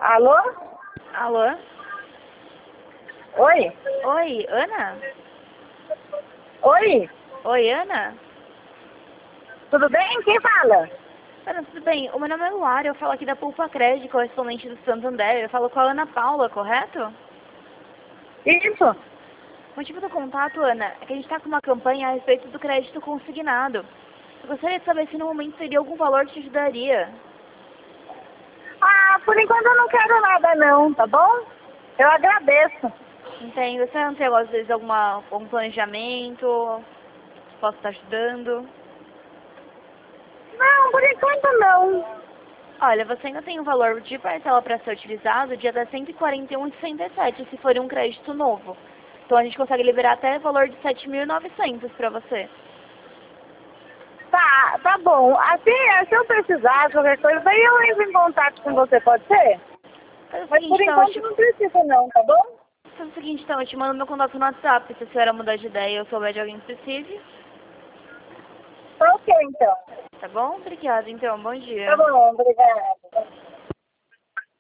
Alô? Alô? Oi? Oi, Ana? Oi? Oi, Ana? Tudo bem? Quem fala? Ana, tudo bem? O meu nome é Luara, eu falo aqui da Pulpa Crédito, correspondente do Santander. Eu falo com a Ana Paula, correto? Isso. O motivo do contato, Ana, é que a gente está com uma campanha a respeito do crédito consignado. Eu gostaria de saber se no momento teria algum valor que te ajudaria. Ah, por enquanto eu não quero nada não, tá bom? Eu agradeço. Entendo. Você não tem, às vezes, algum planejamento que possa estar ajudando? Não, por enquanto não. Olha, você ainda tem um valor de parcela para ser utilizado de até R$ 141,67, se for um crédito novo. Então a gente consegue liberar até o valor de 7.900 para você. Tá bom. Assim, se eu precisar de qualquer coisa, daí eu entro em contato com você, pode ser? Faz o Mas seguinte, por então, enquanto não precisa não, tá bom? eu te mando meu contato no WhatsApp, se a senhora mudar de ideia ou souber de alguém que precise. Tá ok então. Tá bom? Obrigada, então. Bom Tá dia. bom, obrigada.